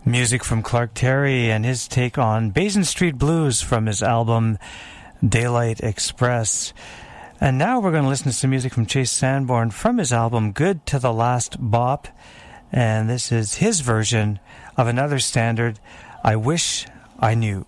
Music from Clark Terry and his take on Basin Street Blues from his album Daylight Express. And now we're going to listen to some music from Chase Sanborn from his album Good to the Last Bop. And this is his version of another standard, I Wish I Knew.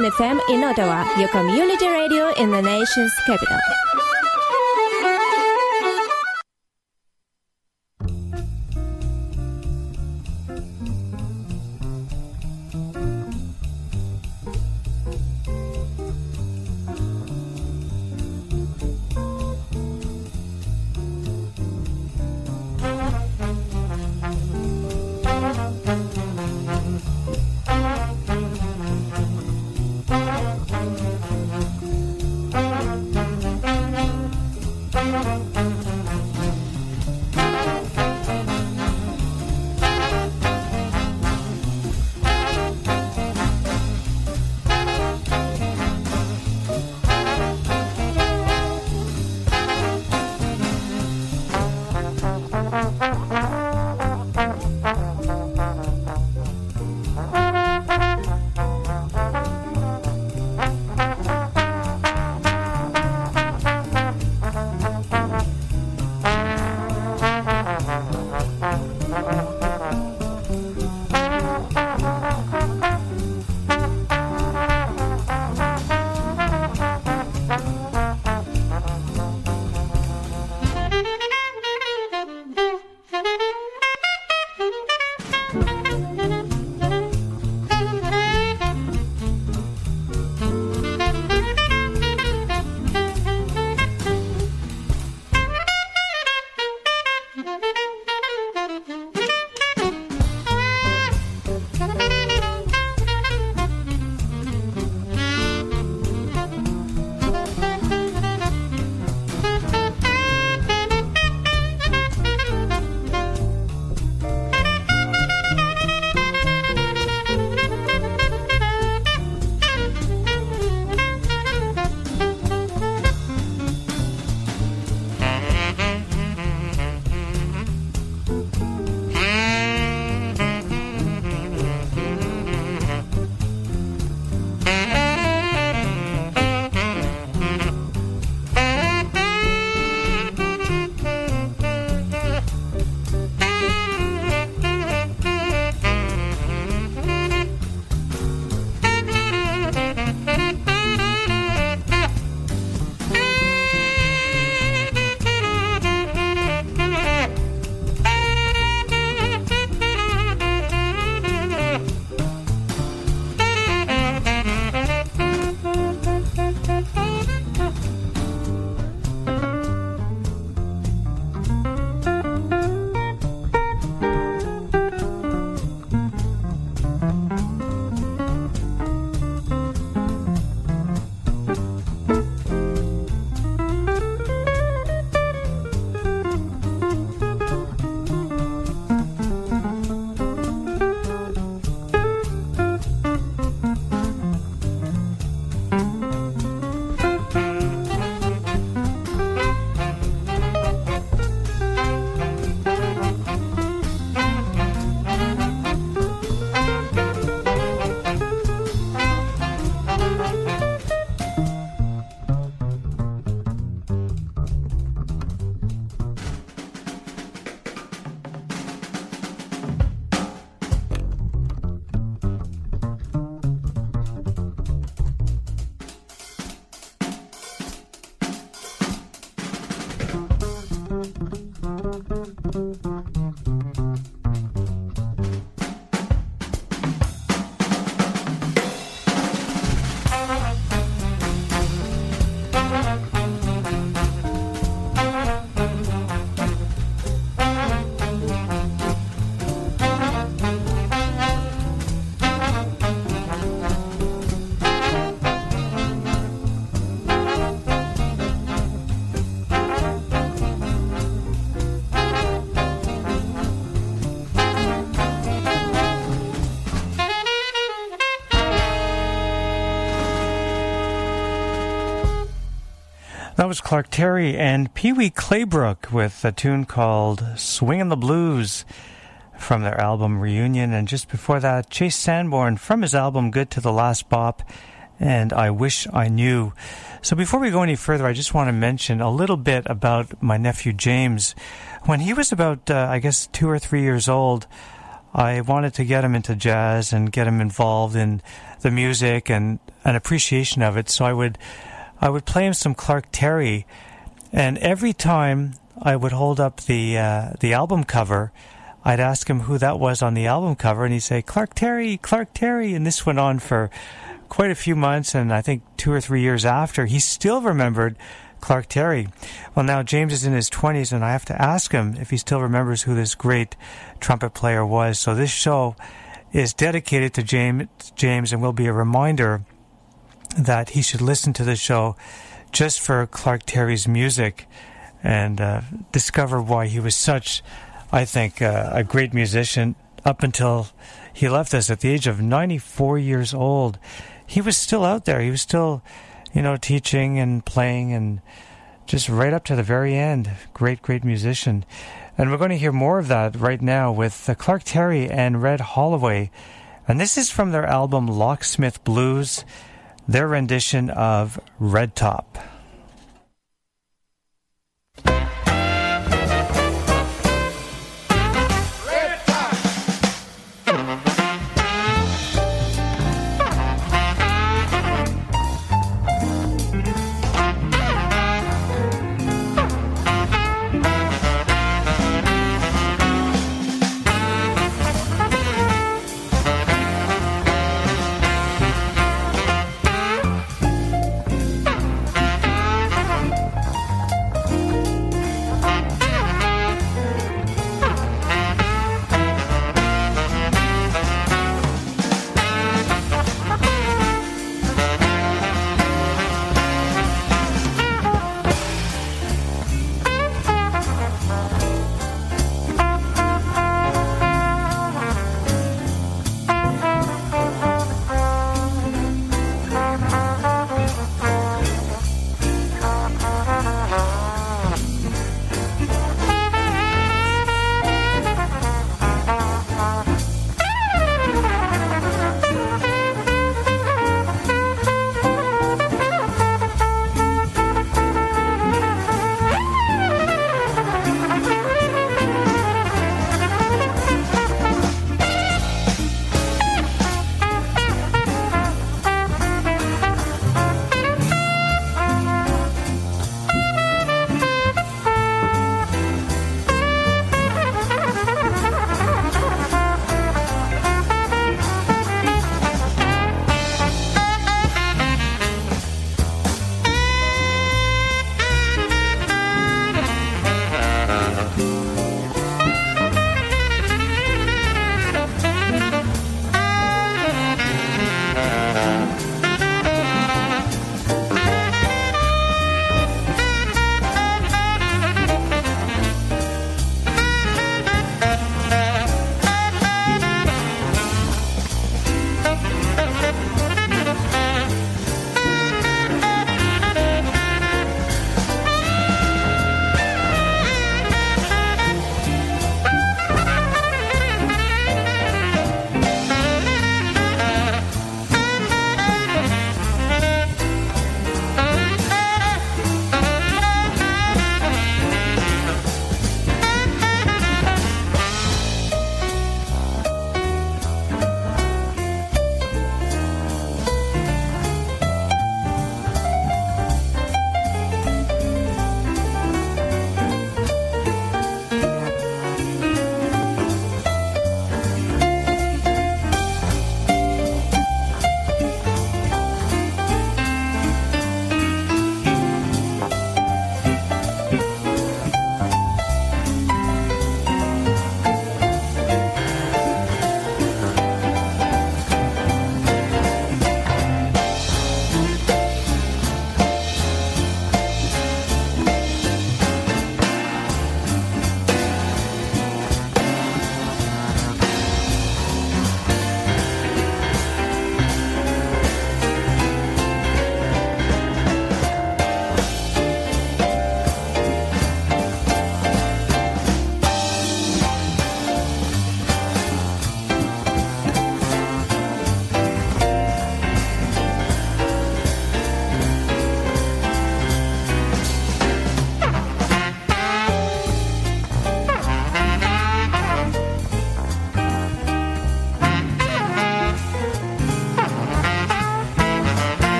101 FM in Ottawa, your community radio in the nation's capital. That was Clark Terry and Pee Wee Claybrook with a tune called Swingin' the Blues from their album Reunion. And just before that, Chase Sanborn from his album Good to the Last Bop and I Wish I Knew. So before we go any further, I just want to mention a little bit about my nephew James. When he was about, 2 or 3 years old, I wanted to get him into jazz and get him involved in the music and an appreciation of it. So I would play him some Clark Terry, and every time I would hold up the album cover, I'd ask him who that was on the album cover, and he'd say, Clark Terry, Clark Terry. And this went on for quite a few months, and I think 2 or 3 years after, he still remembered Clark Terry. Well, now James is in his 20s, and I have to ask him if he still remembers who this great trumpet player was. So this show is dedicated to James, and will be a reminder that he should listen to the show just for Clark Terry's music and discover why he was such, I think, a great musician up until he left us at the age of 94 years old. He was still out there. He was still, teaching and playing, and just right up to the very end. Great, great musician. And we're going to hear more of that right now with Clark Terry and Red Holloway. And this is from their album Locksmith Blues, their rendition of Red Top.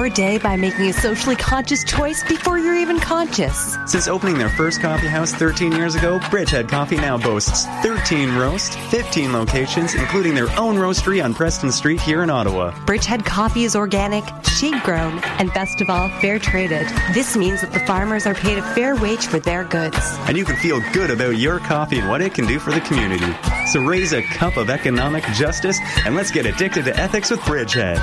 your day by making a socially conscious choice before you're even conscious. Since opening their first coffee house 13 years ago, Bridgehead Coffee now boasts 13 roasts, 15 locations, including their own roastery on Preston Street here in Ottawa. Bridgehead Coffee is organic, shade-grown, and best of all, fair-traded. This means that the farmers are paid a fair wage for their goods. And you can feel good about your coffee and what it can do for the community. So raise a cup of economic justice and let's get addicted to ethics with Bridgehead.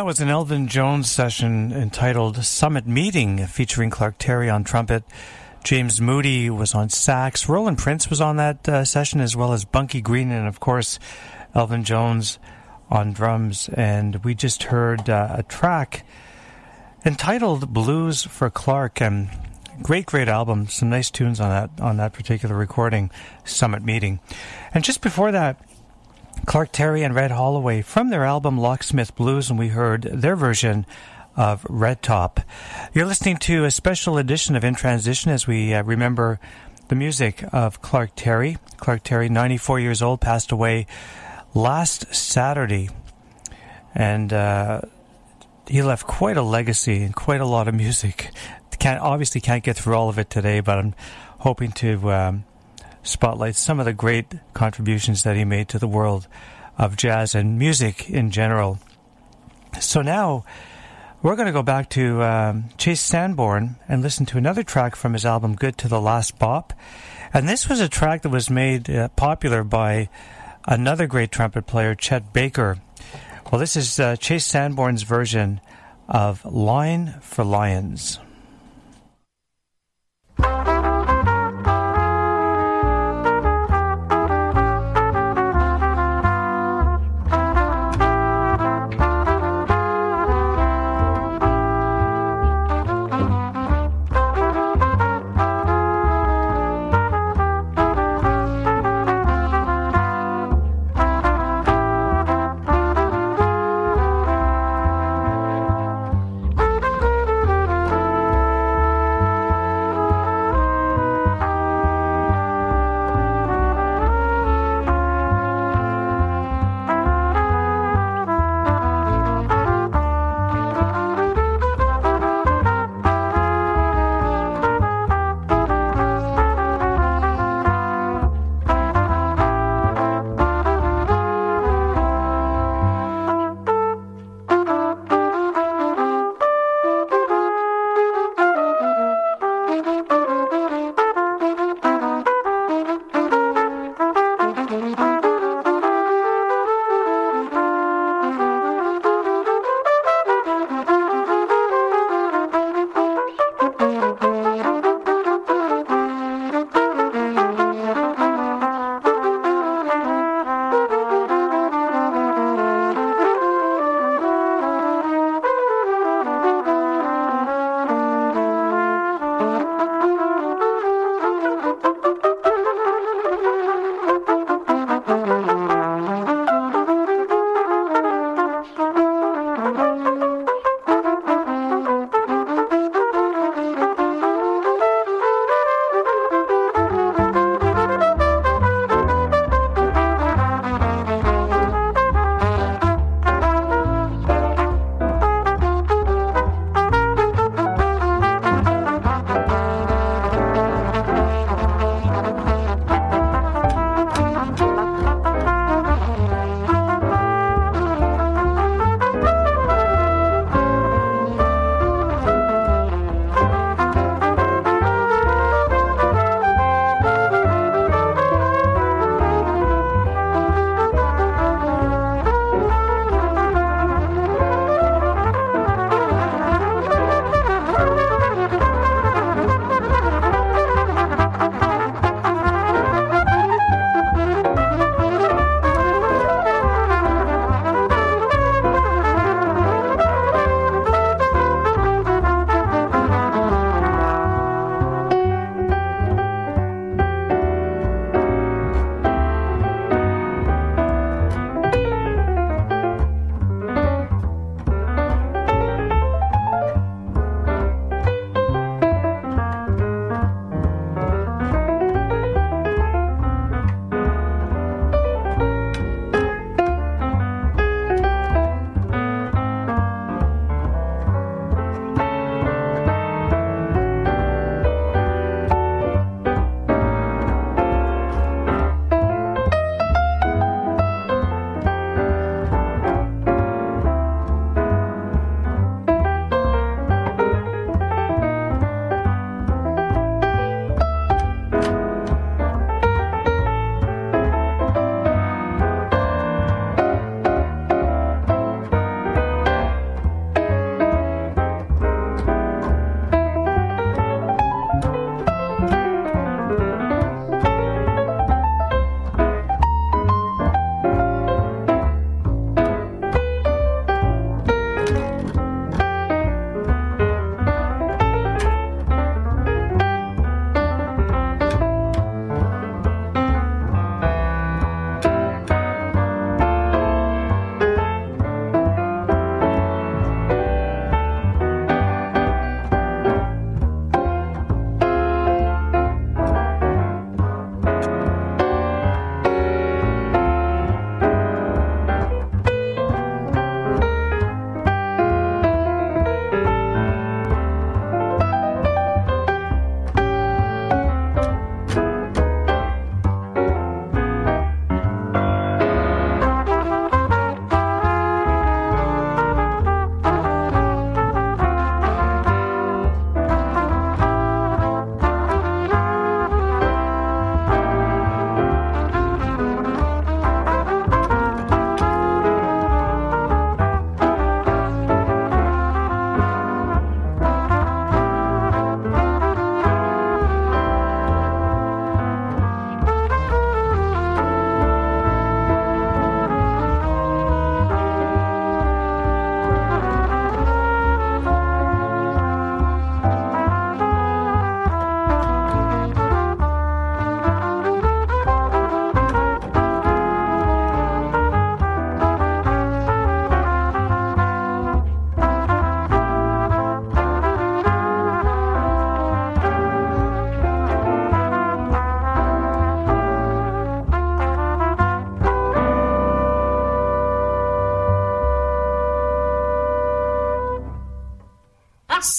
That was an Elvin Jones session entitled Summit Meeting, featuring Clark Terry on trumpet. James Moody was on sax. Roland Prince was on that session, as well as Bunky Green, and of course Elvin Jones on drums. And we just heard a track entitled Blues for Clark. And great album. Some nice tunes on that particular recording, Summit Meeting. And just before that, Clark Terry and Red Holloway from their album Locksmith Blues, and we heard their version of Red Top. You're listening to a special edition of In Transition as we remember the music of Clark Terry. Clark Terry, 94 years old, passed away last Saturday, and he left quite a legacy and quite a lot of music. Obviously can't get through all of it today, but I'm hoping to spotlight some of the great contributions that he made to the world of jazz and music in general. So now we're going to go back to Chase Sanborn and listen to another track from his album Good to the Last Bop. And this was a track that was made popular by another great trumpet player, Chet Baker. Well, this is Chase Sanborn's version of Line for Lions.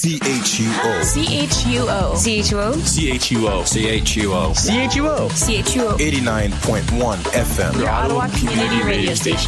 CHUO. CHUO. CHUO. CHUO. CHUO. CHUO. CHUO. 89.1 FM. Your Ottawa Community Radio Station.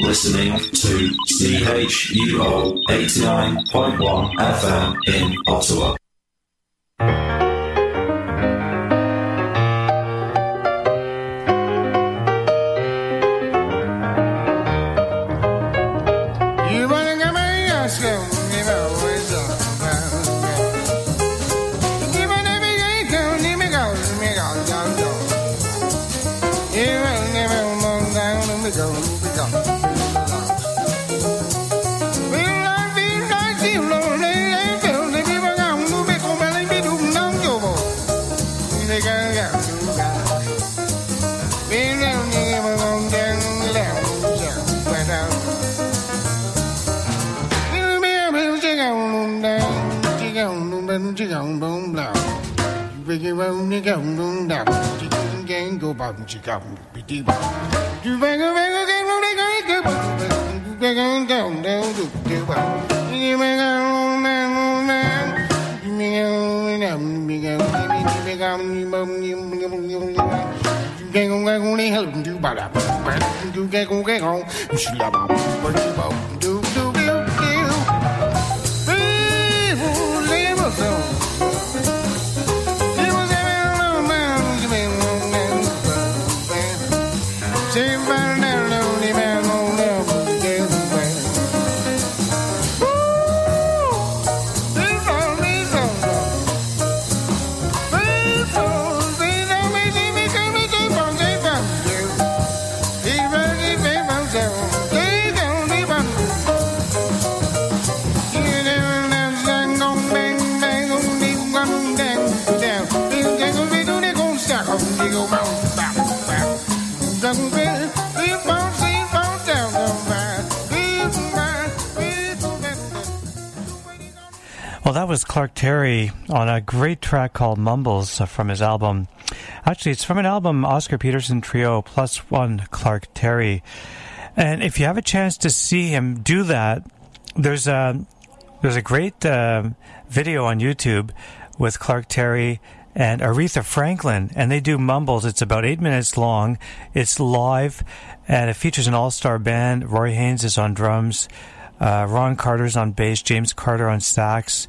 listening to CHUO 89.1 FM in Ottawa. Well, that was Clark Terry on a great track called Mumbles from his album. Actually, it's from an album, Oscar Peterson Trio plus one Clark Terry. And if you have a chance to see him do that, there's a great video on YouTube with Clark Terry and Aretha Franklin, and they do Mumbles. It's about 8 minutes long. It's live, and it features an all-star band. Roy Haynes is on drums. Ron Carter's on bass, James Carter on sax.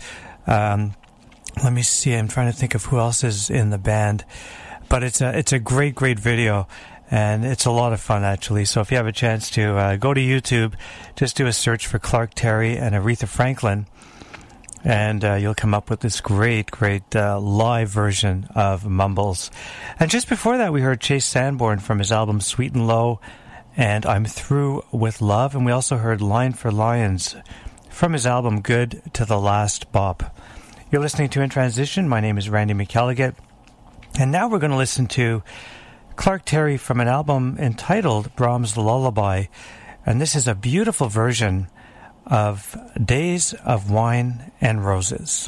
Let me see, I'm trying to think of who else is in the band. But it's a great video, and it's a lot of fun, actually. So if you have a chance to go to YouTube, just do a search for Clark Terry and Aretha Franklin, and you'll come up with this great live version of Mumbles. And just before that, we heard Chase Sanborn from his album Sweet and Low, and I'm Through with Love. And we also heard Lion for Lions from his album Good to the Last Bop. You're listening to In Transition. My name is Randy McElligott. And now we're going to listen to Clark Terry from an album entitled Brahms' Lullaby. And this is a beautiful version of Days of Wine and Roses.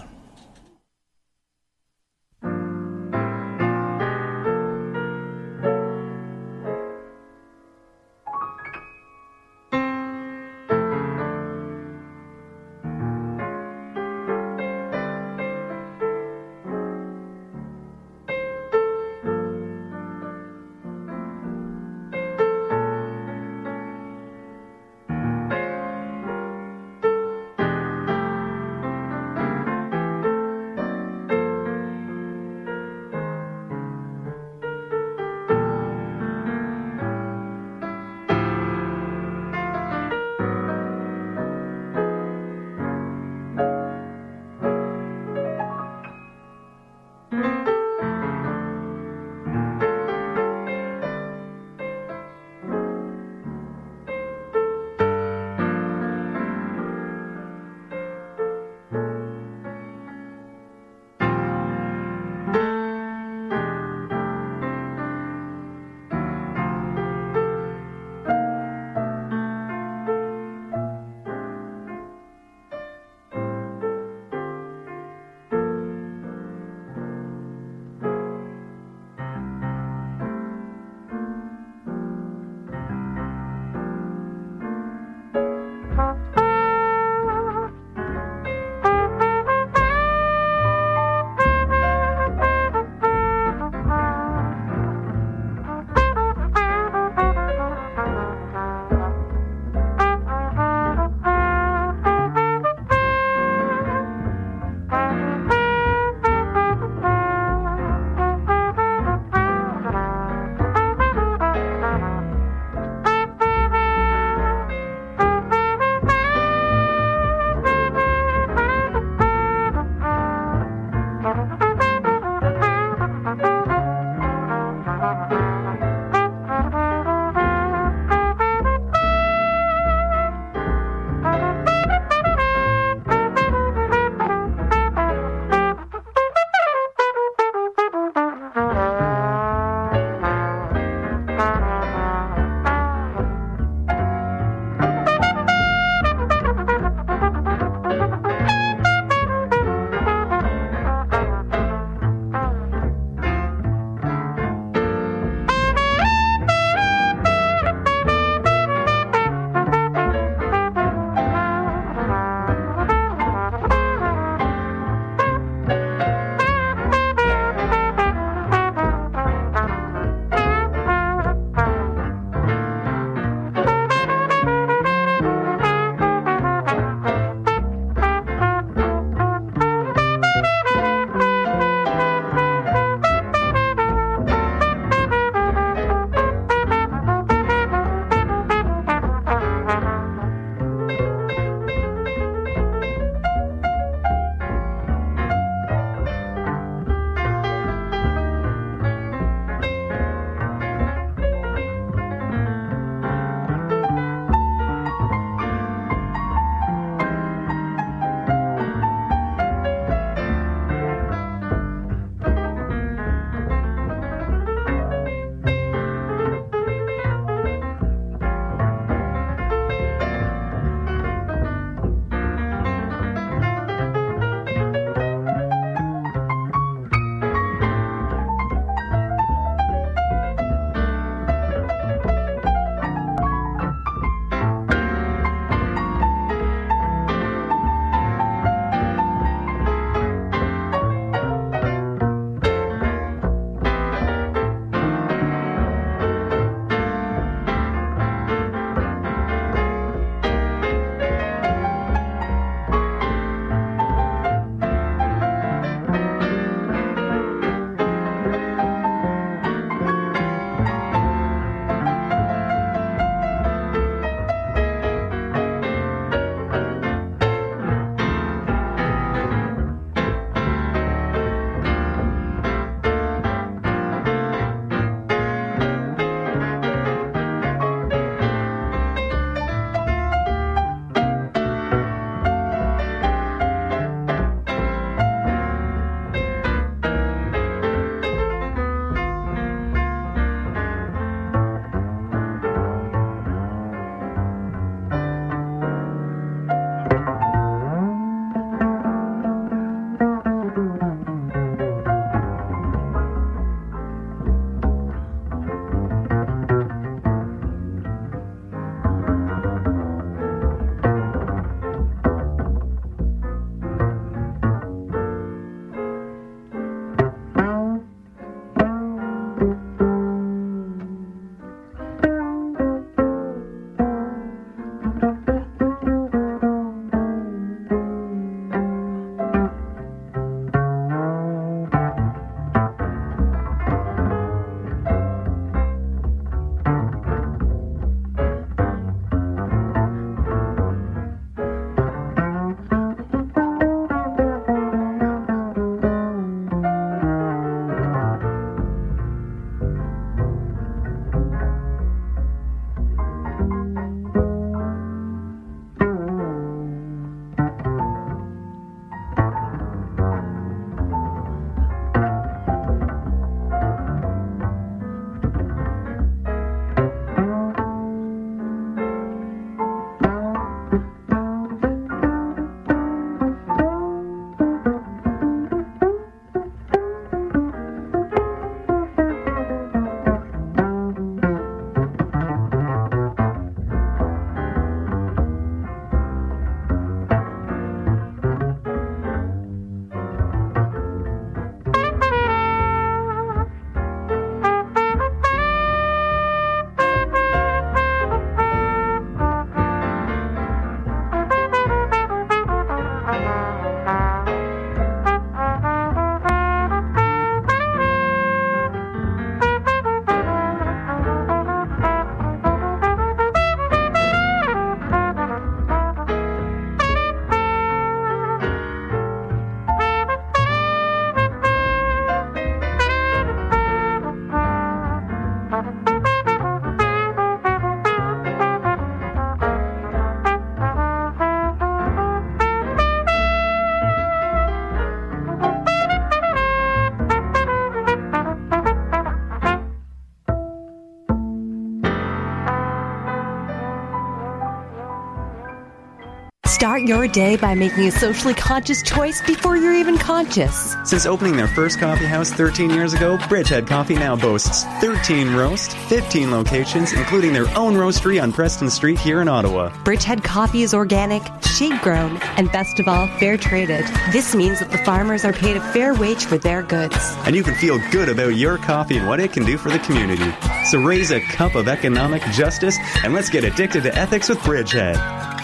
Start your day by making a socially conscious choice before you're even conscious. Since opening their first coffee house 13 years ago, Bridgehead Coffee now boasts 13 roast, 15 locations, including their own roastery on Preston Street here in Ottawa. Bridgehead Coffee is organic, shade-grown, and best of all, fair-traded. This means that the farmers are paid a fair wage for their goods. And you can feel good about your coffee and what it can do for the community. So raise a cup of economic justice and let's get addicted to ethics with Bridgehead.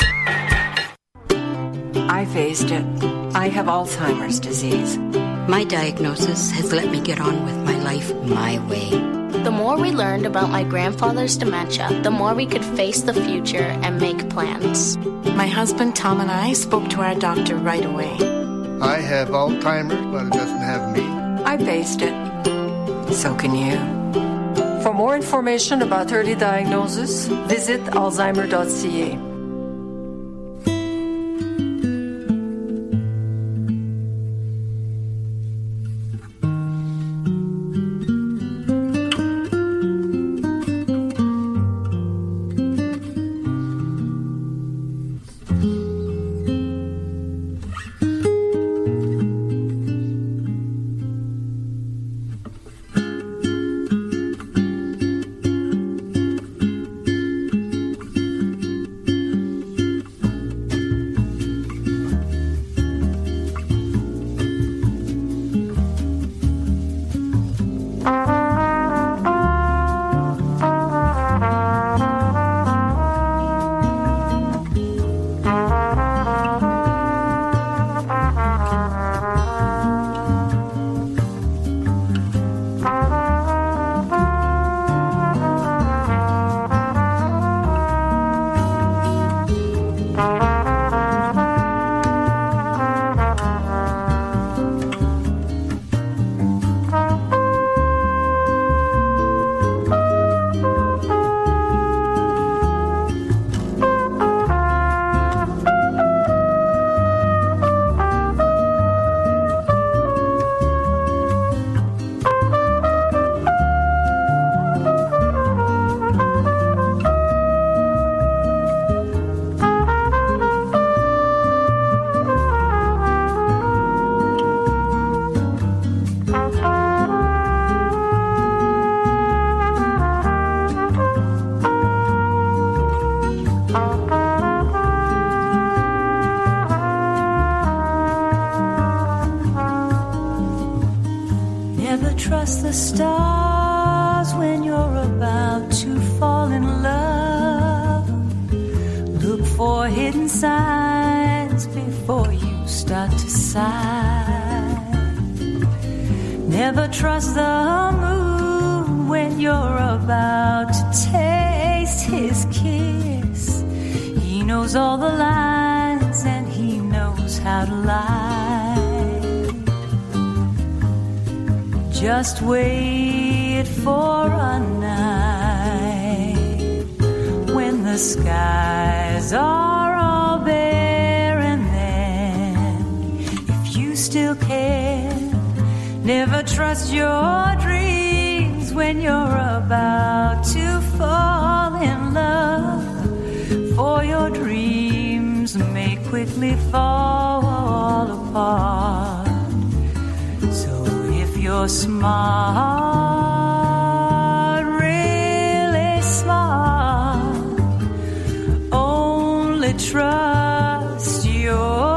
I faced it. I have Alzheimer's disease. My diagnosis has let me get on with my life my way. The more we learned about my grandfather's dementia, the more we could face the future and make plans. My husband Tom and I spoke to our doctor right away. I have Alzheimer's, but it doesn't have me. I faced it. So can you. For more information about early diagnosis, visit alzheimer.ca. trust the stars when you're about to fall in love. Look for hidden signs before you start to sigh. Never trust the moon when you're about to taste his kiss. He knows all the lines and he knows how to lie. Just wait for a night when the skies are all bare, and then if you still care, never trust your dreams when you're about to fall in love, for your dreams may quickly fall apart. So if you're smart, really smart, only trust your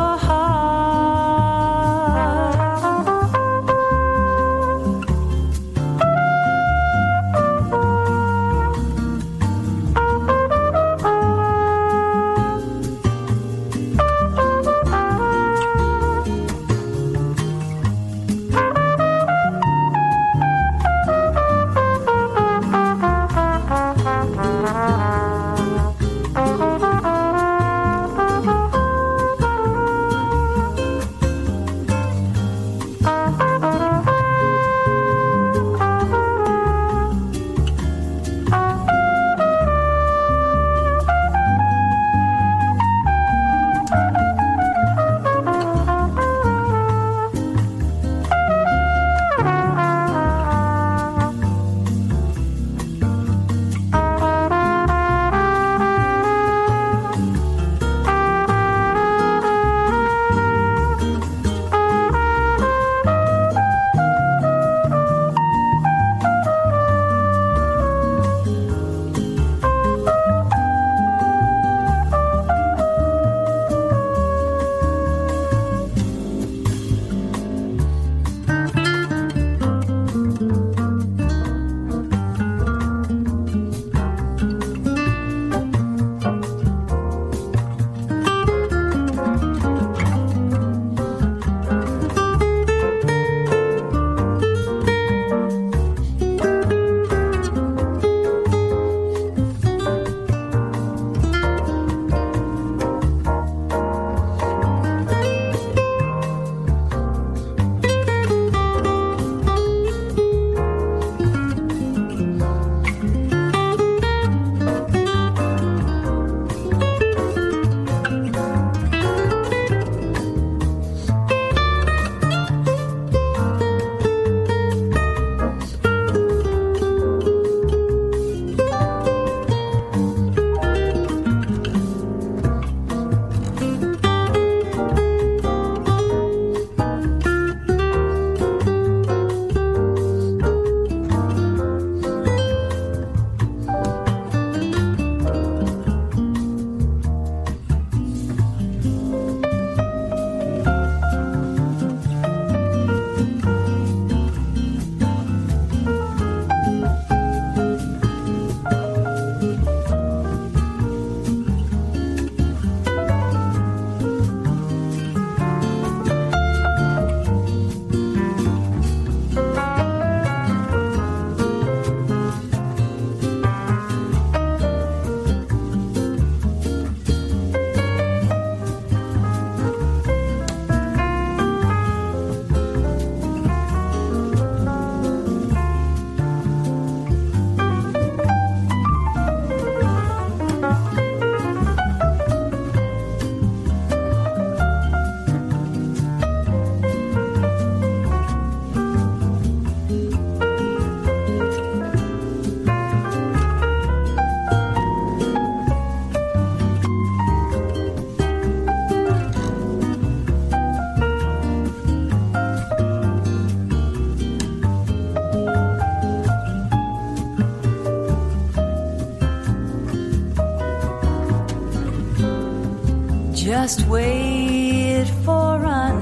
Just wait for a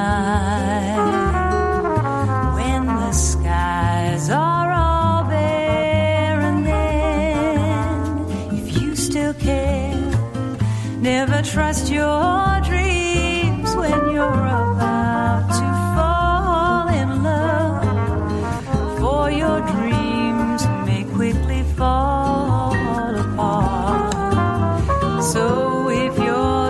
night when the skies are all bare, and then, if you still care, never trust your dreams when you're about to fall in love, for your dreams may quickly fall apart. So if you're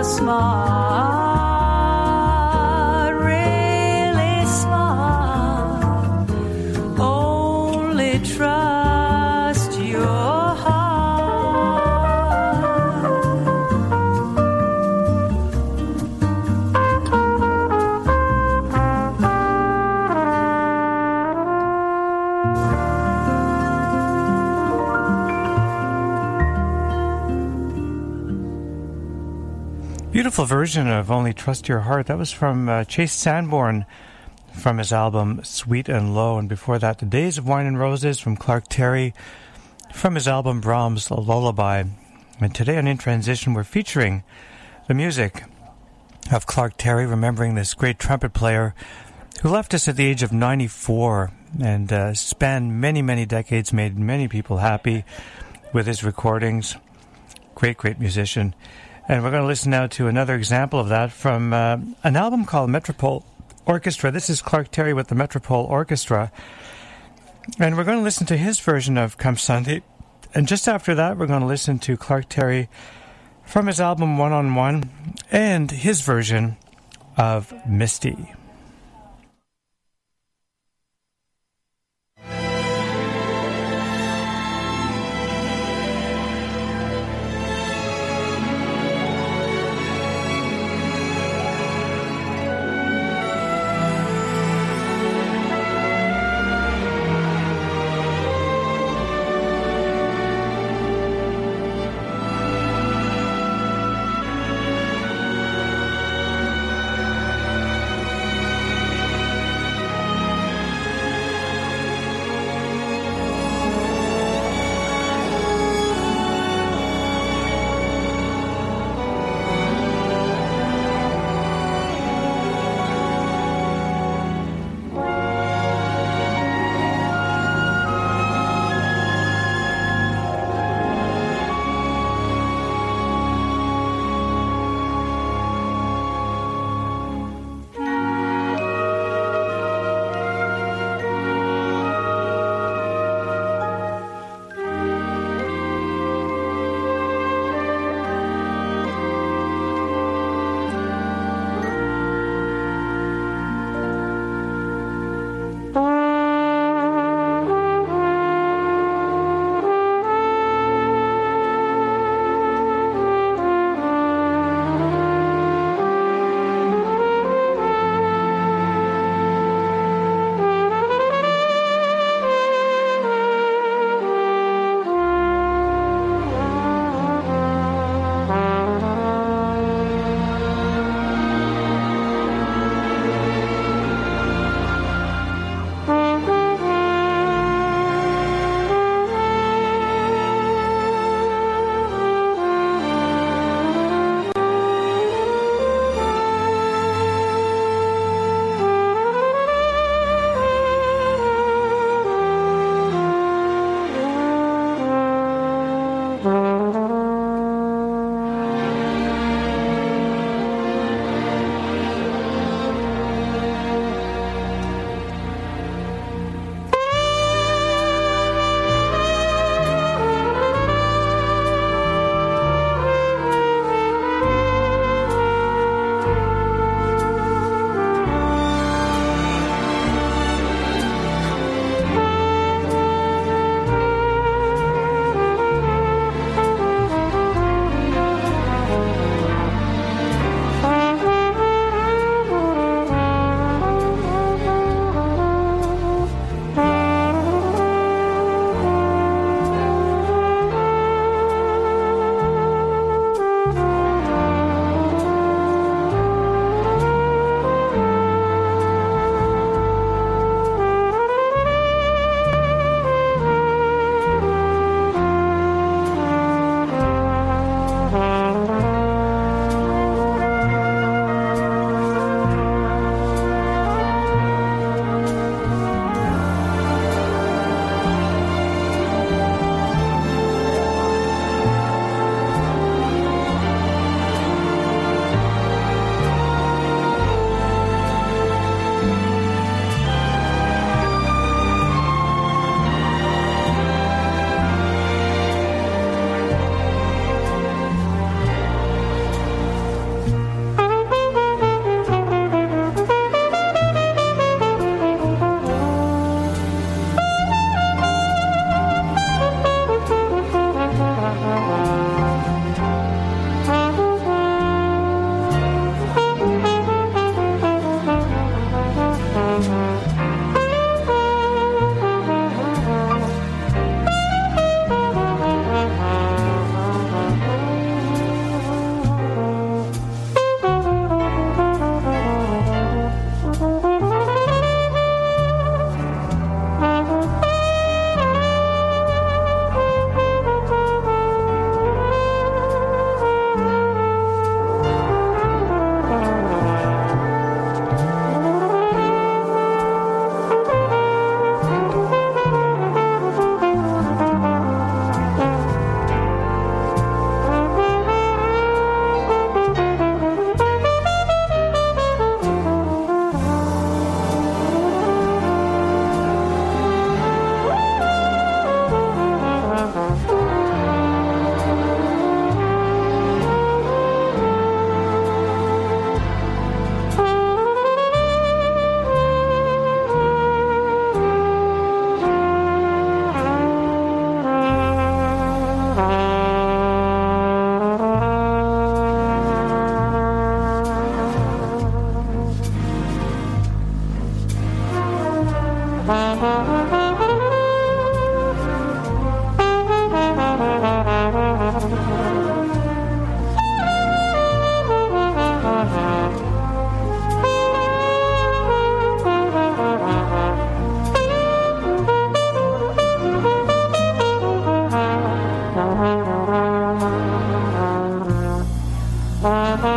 smart, really smart, only trust your Beautiful version of Only Trust Your Heart. That was from Chase Sanborn from his album Sweet and Low. And before that, The Days of Wine and Roses from Clark Terry from his album Brahms' Lullaby. And today on In Transition, we're featuring the music of Clark Terry, remembering this great trumpet player who left us at the age of 94 and spanned many, many decades, made many people happy with his recordings. Great, great musician. And we're going to listen now to another example of that from an album called Metropole Orchestra. This is Clark Terry with the Metropole Orchestra. And we're going to listen to his version of Come Sunday. And just after that, we're going to listen to Clark Terry from his album One on One and his version of Misty.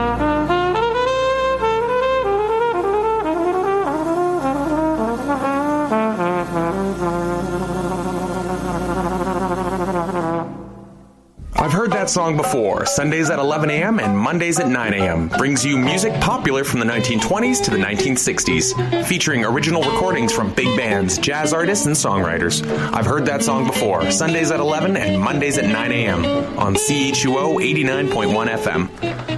I've heard that song before. Sundays at 11 a.m. and Mondays at 9 a.m. brings you music popular from the 1920s to the 1960s, featuring original recordings from big bands, jazz artists, and songwriters. I've heard that song before. Sundays at 11 and Mondays at 9 a.m. on CHUO 89.1 FM.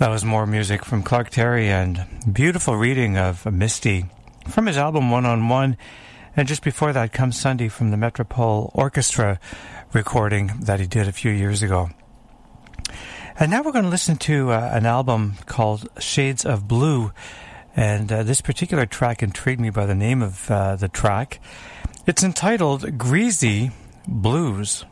That was more music from Clark Terry and beautiful reading of Misty from his album One on One. And just before that, Come Sunday from the Metropole Orchestra recording that he did a few years ago. And now we're going to listen to an album called Shades of Blue. And this particular track intrigued me by the name of the track. It's entitled Greasy Blues.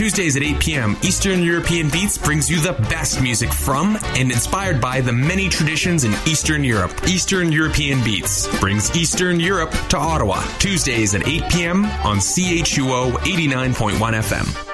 Tuesdays at 8 p.m., Eastern European Beats brings you the best music from and inspired by the many traditions in Eastern Europe. Eastern European Beats brings Eastern Europe to Ottawa. Tuesdays at 8 p.m. on CHUO 89.1 FM.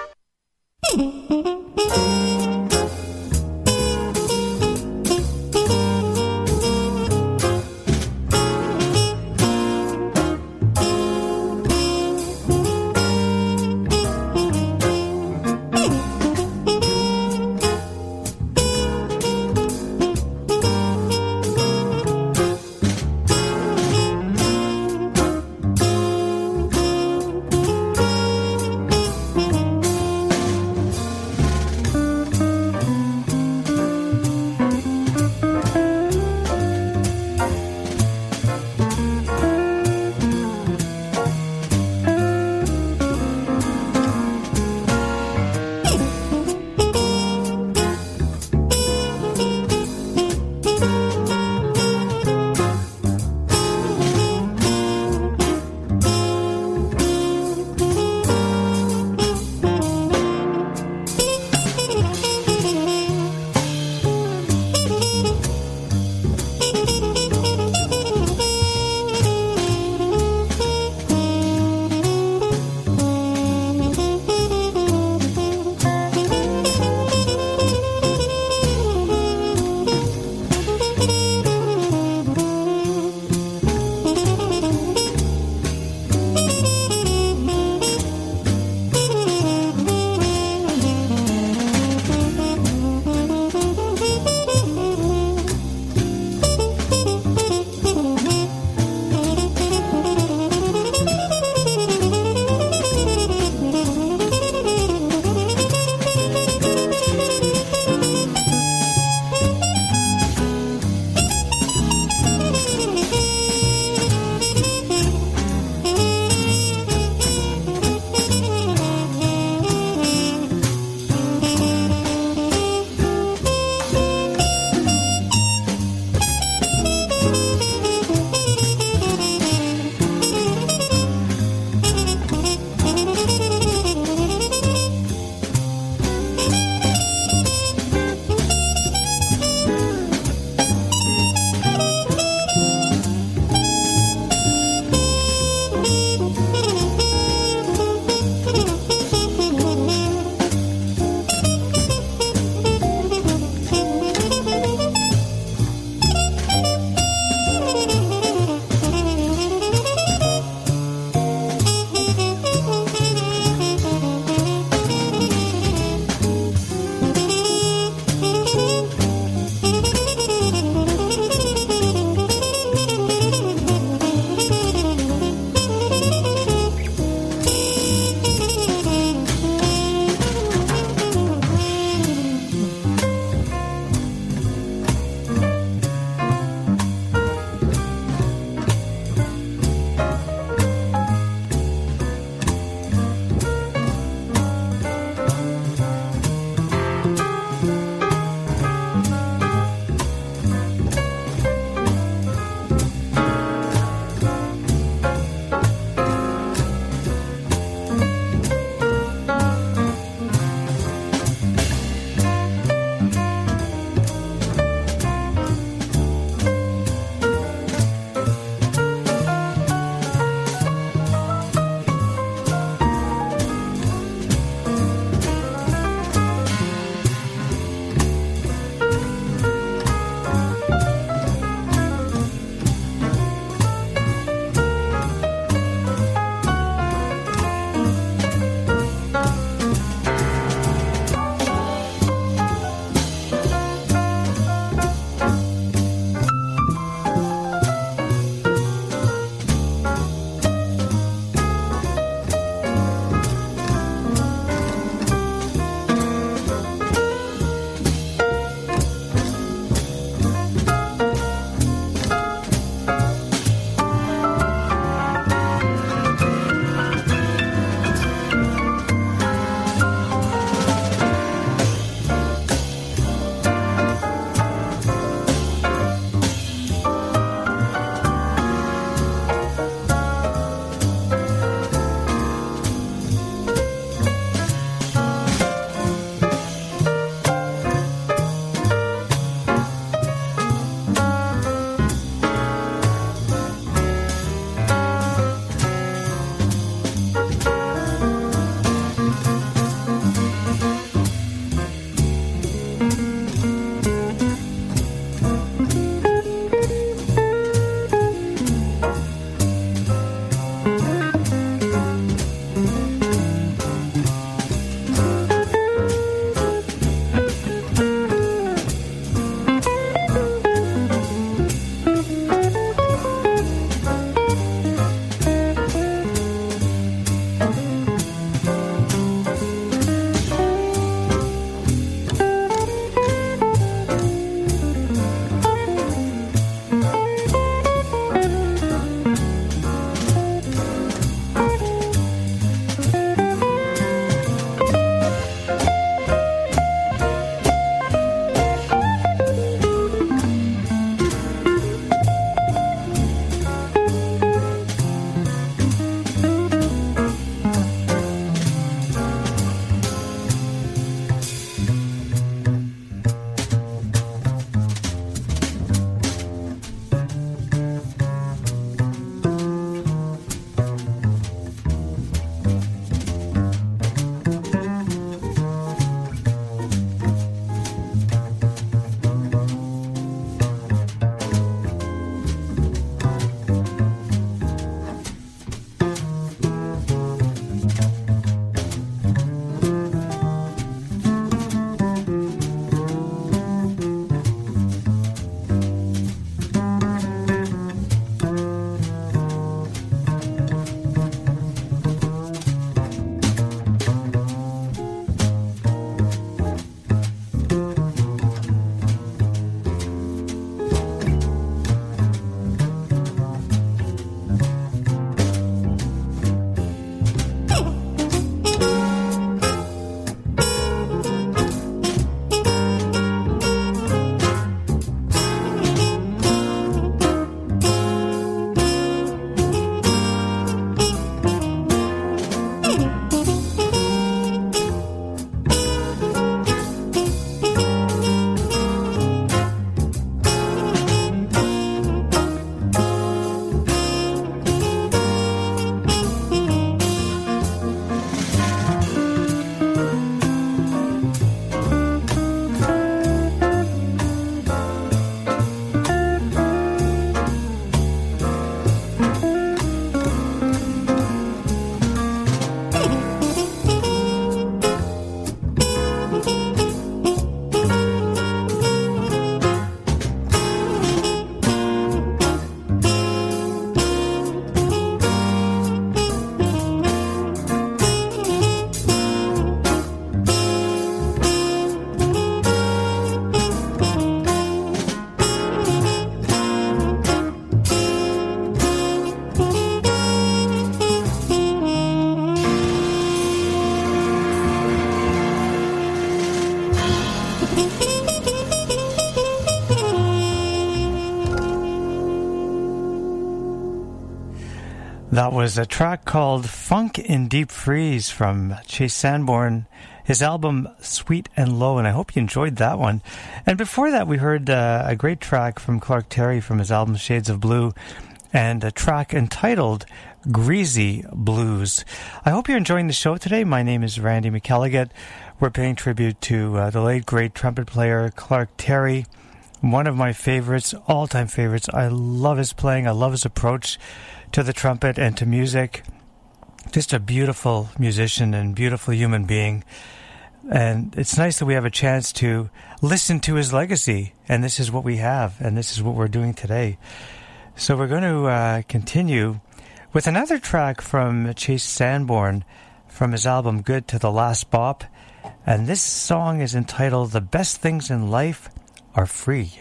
That was a track called Funk in Deep Freeze from Chase Sanborn, his album Sweet and Low, and I hope you enjoyed that one. And before that, we heard a great track from Clark Terry from his album Shades of Blue, and a track entitled Greasy Blues. I hope you're enjoying the show today. My name is Randy McElligott. We're paying tribute to the late, great trumpet player Clark Terry, one of my favorites, all-time favorites. I love his playing. I love his approach to the trumpet and to music. Just a beautiful musician and beautiful human being. And it's nice that we have a chance to listen to his legacy. And this is what we have, and this is what we're doing today. So we're going to continue with another track from Chase Sanborn from his album Good to the Last Bop. And this song is entitled The Best Things in Life Are Free.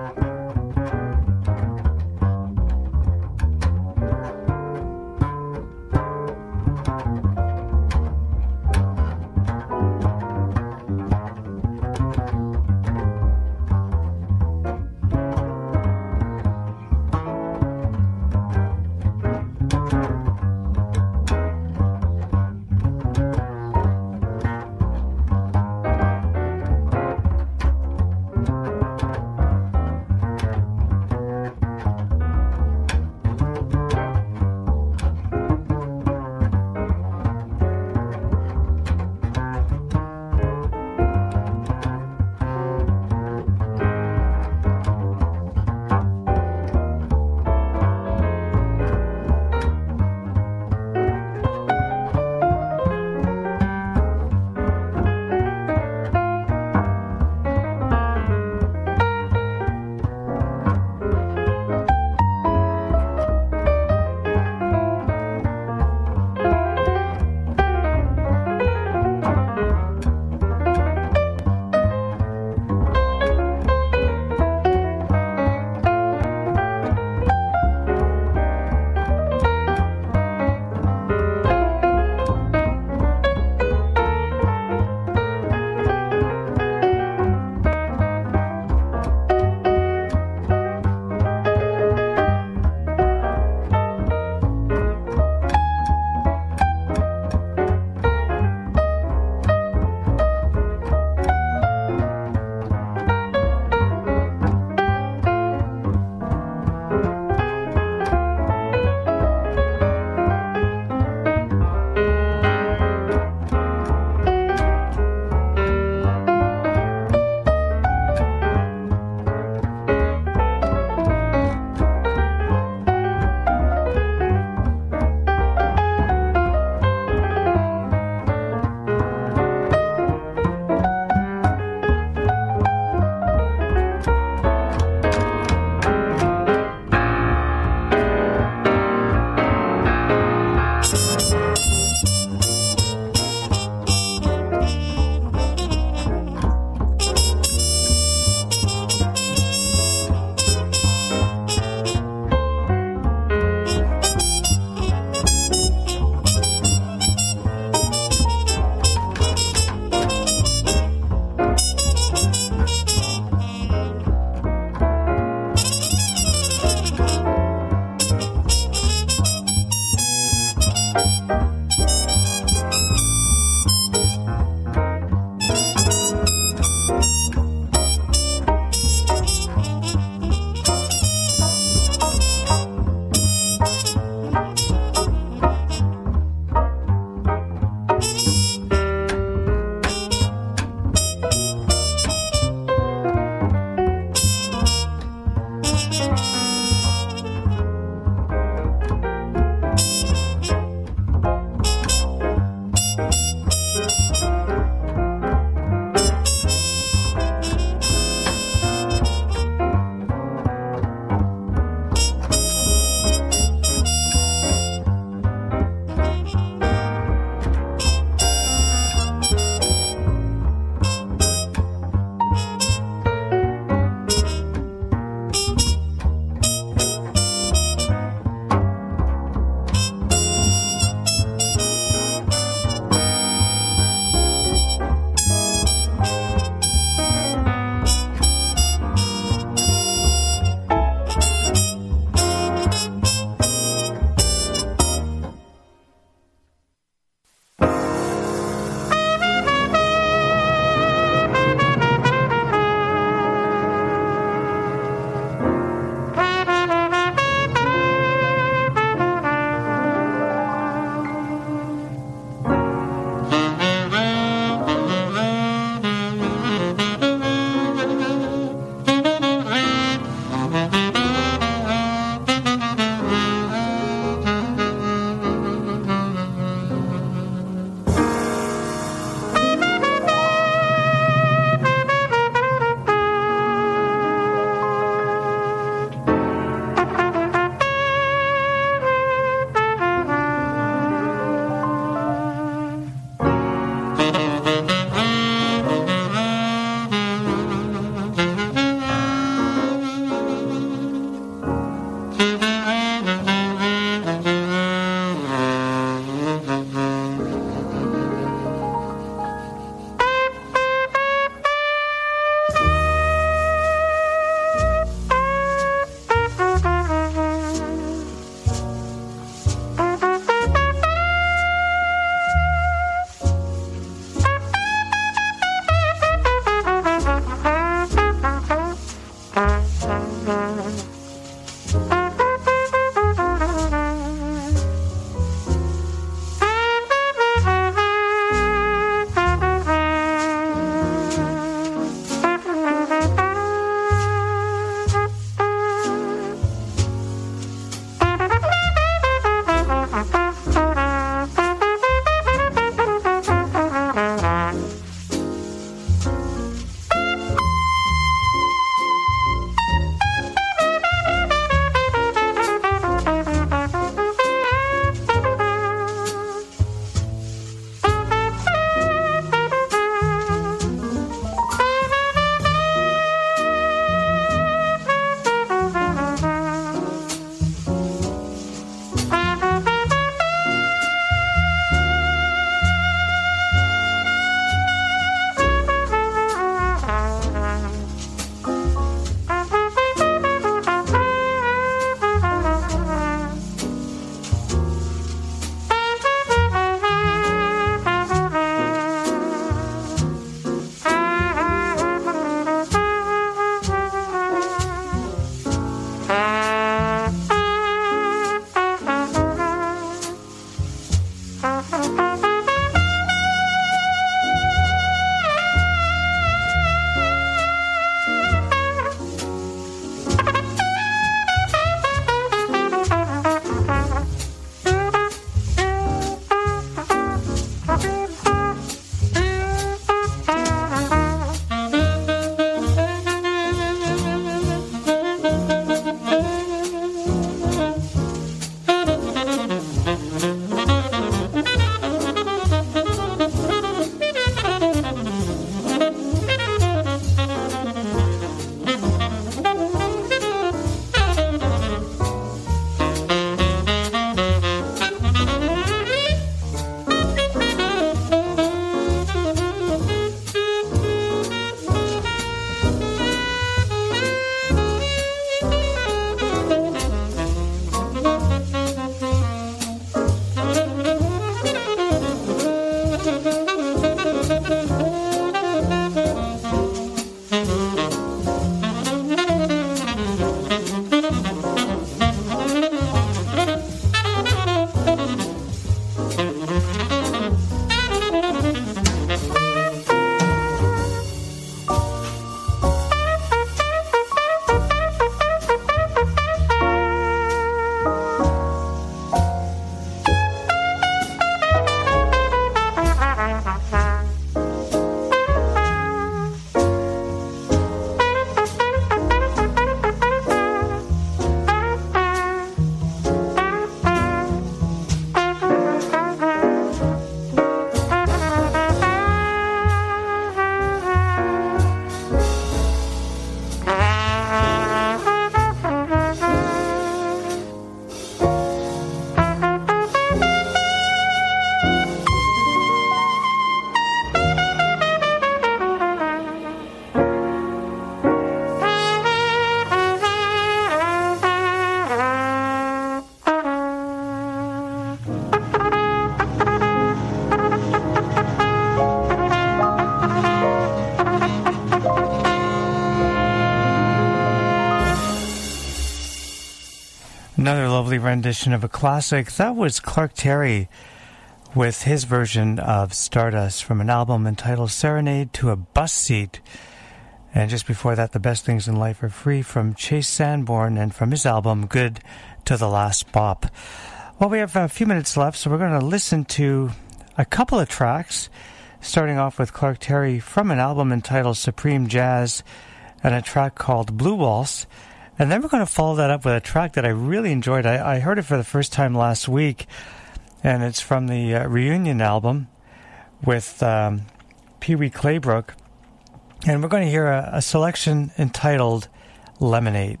lovely rendition of a classic. That was Clark Terry with his version of Stardust from an album entitled Serenade to a Bus Seat. And just before that, The Best Things in Life Are Free from Chase Sanborn and from his album Good to the Last Bop. Well, we have a few minutes left, so we're going to listen to a couple of tracks, starting off with Clark Terry from an album entitled Supreme Jazz and a track called Blue Waltz. And then we're going to follow that up with a track that I really enjoyed. I heard it for the first time last week, and it's from the Reunion album with Pee Wee Claybrook. And we're going to hear a selection entitled Lemonade.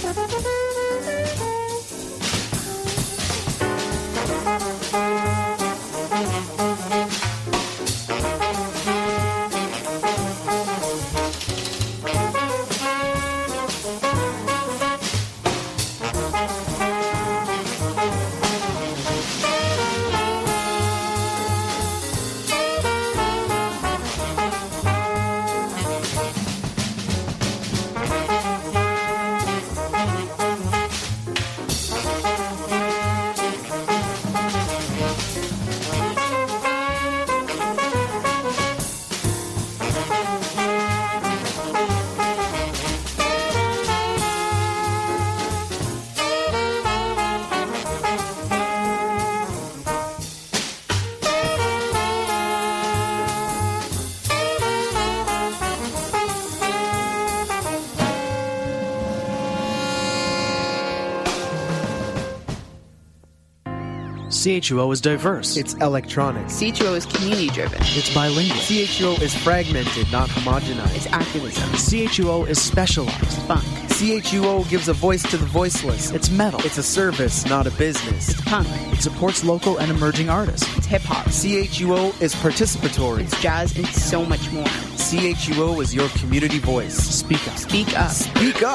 CHUO is diverse. It's electronic. CHUO is community-driven. It's bilingual. CHUO is fragmented, not homogenized. It's activism. CHUO is specialized. Funk. CHUO gives a voice to the voiceless. It's metal. It's a service, not a business. It's punk. It supports local and emerging artists. It's hip-hop. CHUO is participatory. It's jazz and so much more. CHUO is your community voice. Speak up. Speak up. Speak up.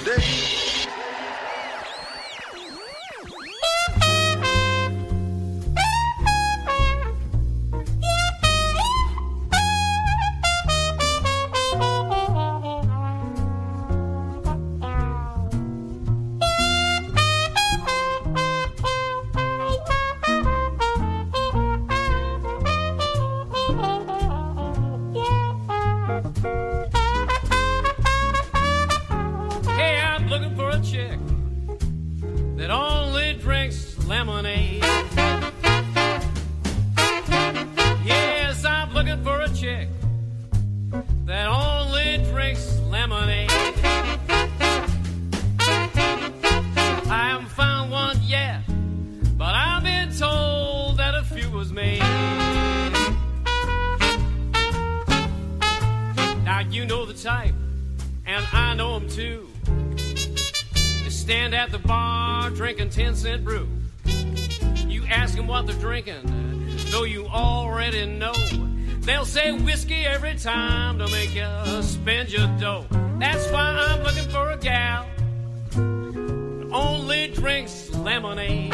Time to make you spend your dough. That's why I'm looking for a gal that only drinks lemonade.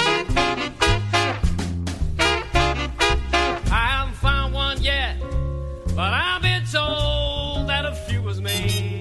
I haven't found one yet, but I've been told that a few was made.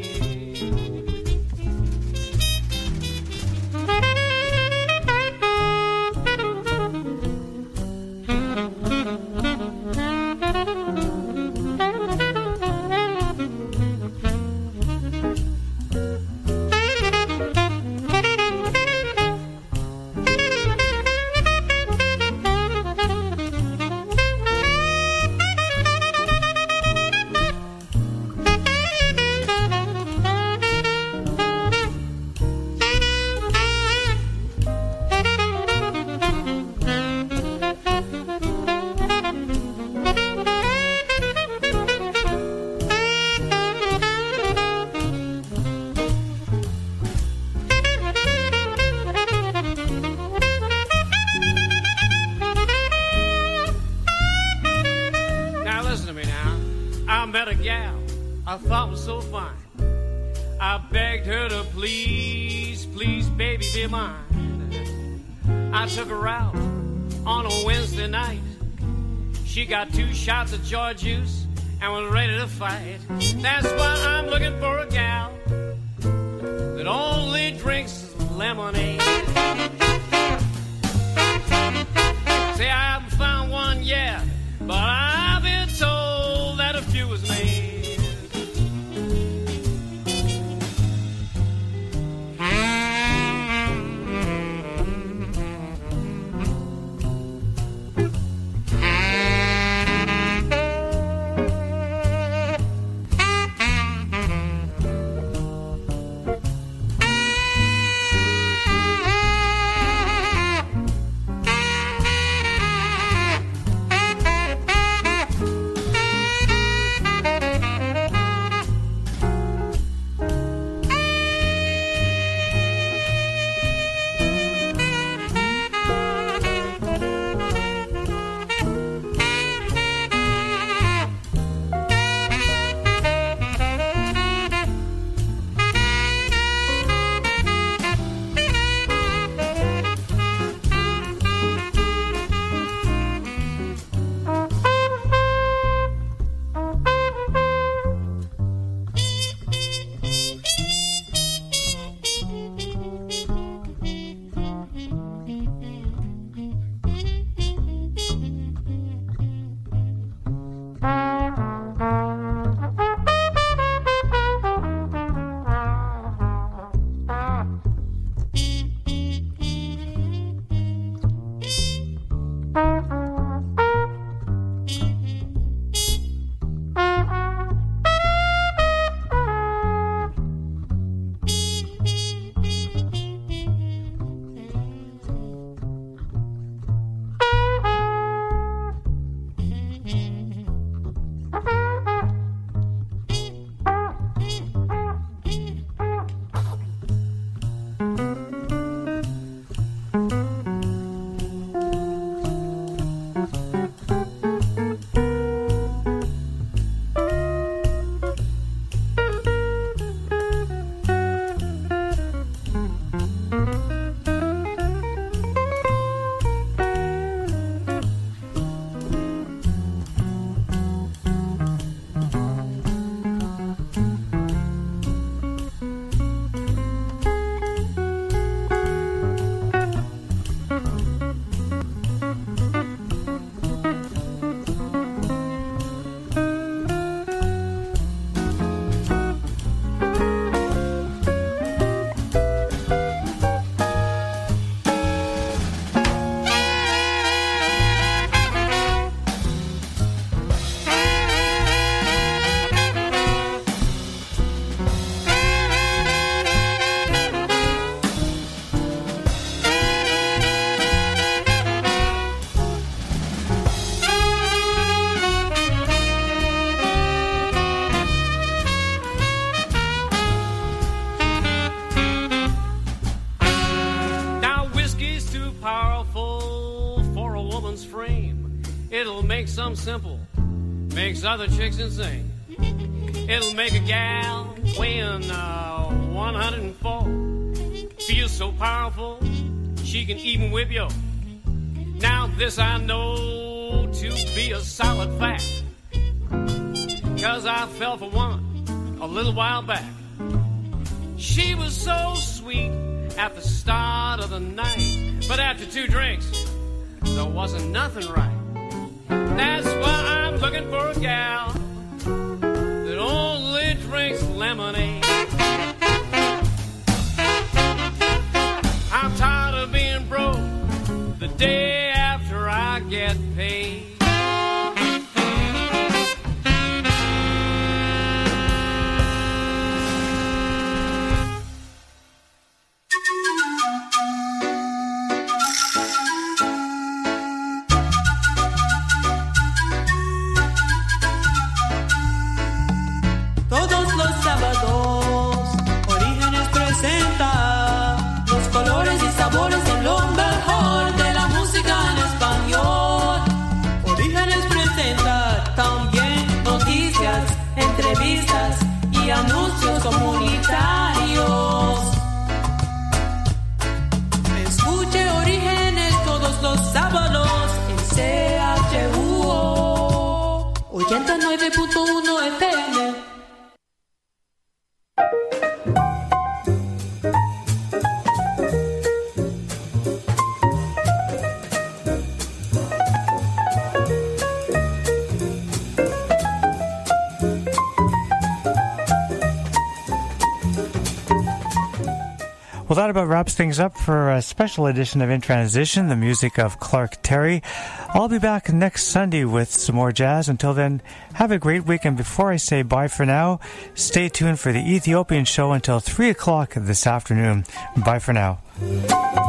I thought was so fine. I begged her to please, please, baby, be mine. I took her out on a Wednesday night. She got 2 shots of joy juice and was ready to fight. That's why I'm looking for a gal that only drinks lemonade. Say I haven't found one yet, but I've been told that a few was made. woman's frame. It'll make some simple, makes other chicks insane. It'll make a gal weighing 104 feel so powerful she can even whip you. Now this I know to be a solid fact, 'cause I fell for one a little while back. She was so sweet at the start of the night, but after 2 drinks there wasn't nothing right. That's why I'm looking for a gal that only drinks lemonade. I'm tired of being broke the day after I get paid. Todos los sábados, Orígenes presenta los colores y sabores de lo mejor de la música en español. Orígenes presenta también noticias, entrevistas y anuncios comunitarios. Escuche Orígenes todos los sábados en CHUO 89.1 FM. Well, that about wraps things up for a special edition of In Transition, the music of Clark Terry. I'll be back next Sunday with some more jazz. Until then, have a great week. And before I say bye for now, stay tuned for the Ethiopian show until 3 o'clock this afternoon. Bye for now.